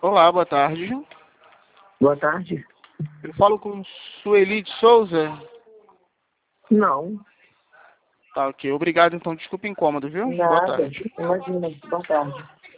Olá, boa tarde. Boa tarde. Eu falo com Sueli de Souza. Não, Tá, ok. Obrigado, então. Desculpa o incômodo, viu? Boa nada. tarde. Imagina. Boa tarde.